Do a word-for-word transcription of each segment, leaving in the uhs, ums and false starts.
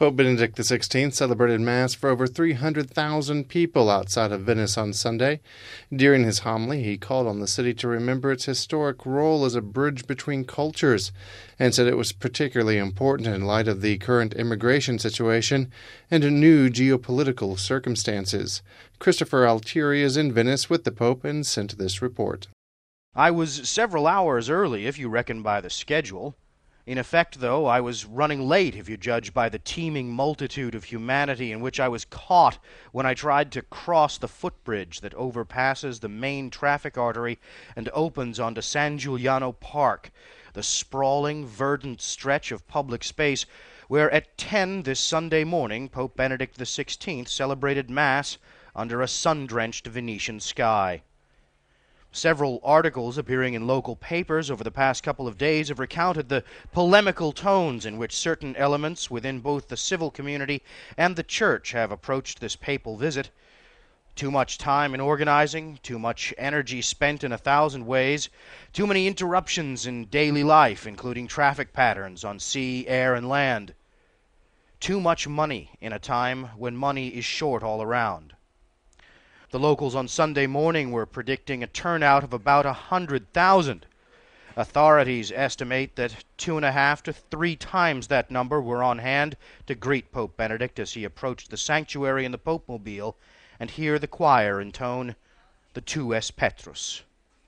Pope Benedict the sixteenth celebrated Mass for over three hundred thousand people outside of Venice on Sunday. During his homily, he called on the city to remember its historic role as a bridge between cultures, and said it was particularly important in light of the current immigration situation and new geopolitical circumstances. Christopher Altieri is in Venice with the Pope and sent this report. I was several hours early, if you reckon by the schedule. In effect, though, I was running late, if you judge by the teeming multitude of humanity in which I was caught when I tried to cross the footbridge that overpasses the main traffic artery and opens onto San Giuliano Park, the sprawling, verdant stretch of public space where at ten this Sunday morning Pope Benedict the sixteenth celebrated Mass under a sun-drenched Venetian sky. Several articles appearing in local papers over the past couple of days have recounted the polemical tones in which certain elements within both the civil community and the Church have approached this papal visit. Too much time in organizing, too much energy spent in a thousand ways, too many interruptions in daily life, including traffic patterns on sea, air, and land. Too much money in a time when money is short all around. The locals on Sunday morning were predicting a turnout of about a hundred thousand. Authorities estimate that two and a half to three times that number were on hand to greet Pope Benedict as he approached the sanctuary in the Pope-mobile and hear the choir intone the Tu es Petrus.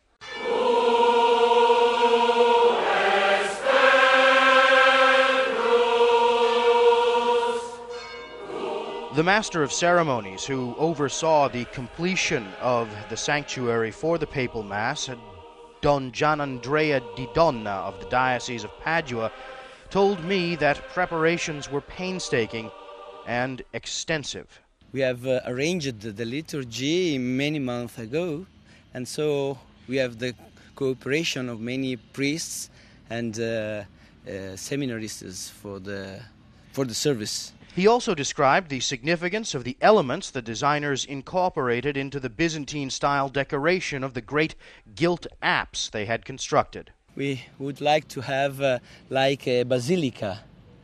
The Master of Ceremonies, who oversaw the completion of the sanctuary for the Papal Mass, Don Gianandrea Di Donna of the Diocese of Padua, told me that preparations were painstaking and extensive. We have uh, arranged the liturgy many months ago, and so we have the cooperation of many priests and uh, uh, seminarists for the for the service. He also described the significance of the elements the designers incorporated into the Byzantine-style decoration of the great gilt apse they had constructed. We would like to have uh, like a basilica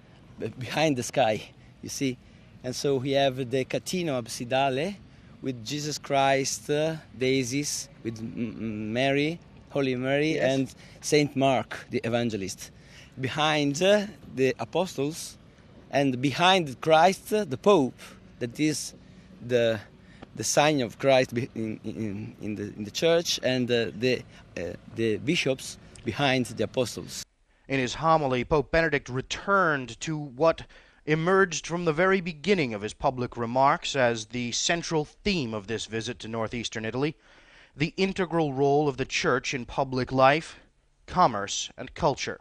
behind the sky, you see. And so we have the catino absidale with Jesus Christ, uh, daisies, with M- Mary, Holy Mary, yes, and Saint Mark, the evangelist. Behind uh, the apostles, and behind Christ, uh, the Pope, that is the the sign of Christ in, in, in, the, in the church, and uh, the, uh, the bishops behind the apostles. In his homily, Pope Benedict returned to what emerged from the very beginning of his public remarks as the central theme of this visit to northeastern Italy, the integral role of the Church in public life, commerce, and culture.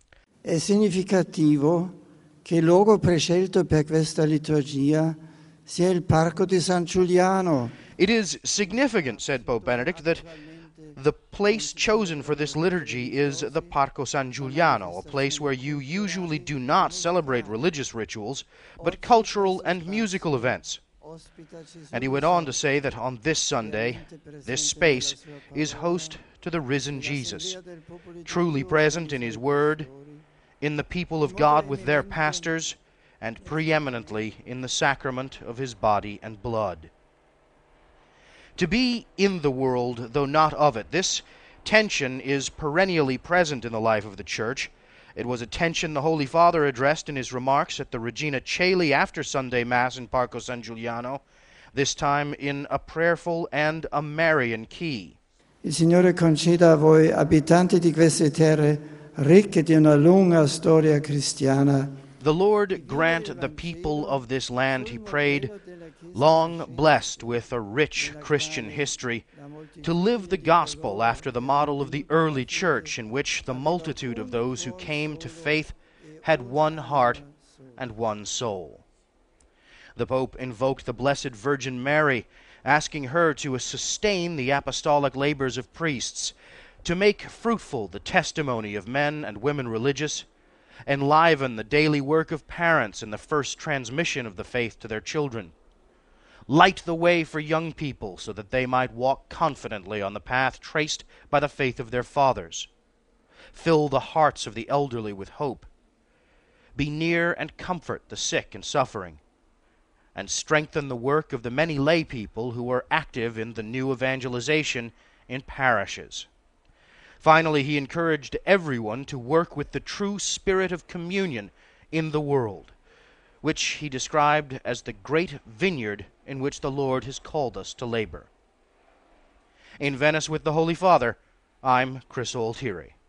È significativo che il luogo prescelto per questa liturgia sia il Parco di San Giuliano. It is significant, said Pope Benedict, that the place chosen for this liturgy is the Parco San Giuliano, a place where you usually do not celebrate religious rituals, but cultural and musical events. And he went on to say that on this Sunday, this space is host to the risen Jesus, truly present in his word, in the people of God with their pastors, and preeminently in the sacrament of his body and blood. To be in the world, though not of it, this tension is perennially present in the life of the Church. It was a tension the Holy Father addressed in his remarks at the Regina Coeli after Sunday Mass in Parco San Giuliano, this time in a prayerful and a Marian key. Il Signore conceda a voi, abitanti di queste terre, ricche di una lunga storia cristiana. The Lord grant the people of this land, he prayed, long blessed with a rich Christian history, to live the gospel after the model of the early church, in which the multitude of those who came to faith had one heart and one soul. The Pope invoked the Blessed Virgin Mary, asking her to sustain the apostolic labors of priests, to make fruitful the testimony of men and women religious, enliven the daily work of parents in the first transmission of the faith to their children, light the way for young people so that they might walk confidently on the path traced by the faith of their fathers, fill the hearts of the elderly with hope, be near and comfort the sick and suffering, and strengthen the work of the many lay people who are active in the new evangelization in parishes. Finally, he encouraged everyone to work with the true spirit of communion in the world, which he described as the great vineyard in which the Lord has called us to labor. In Venice with the Holy Father, I'm Chris Altieri.